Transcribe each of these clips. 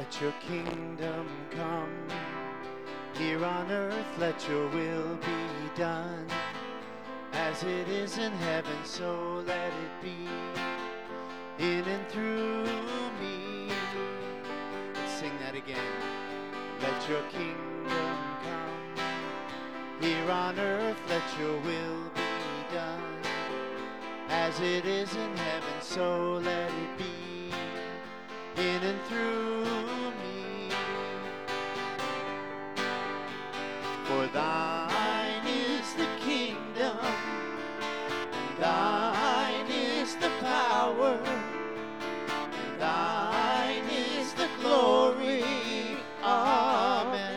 Let your kingdom come. Here on earth, let your will be done. As it is in heaven, so let it be. In and through me. Let's sing that again. Let your kingdom come. Here on earth, let your will be done. As it is in heaven, so let it be. In and through me. For thine is the kingdom, and thine is the power, and thine is the glory. Amen.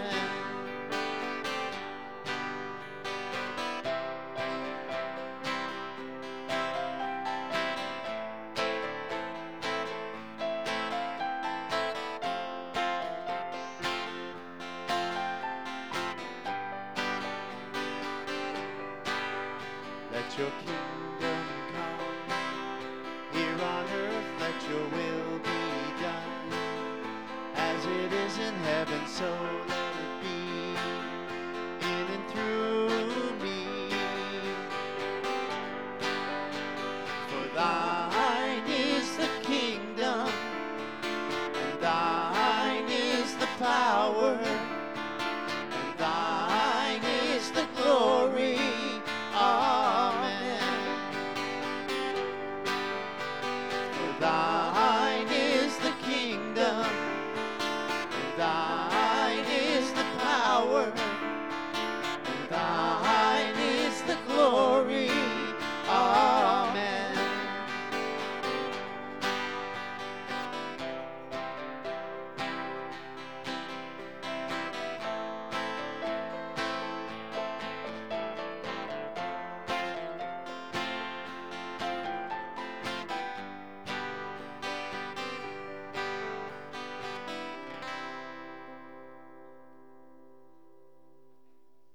Let your kingdom come. Here on earth, let your will be done. As it is in heaven, so let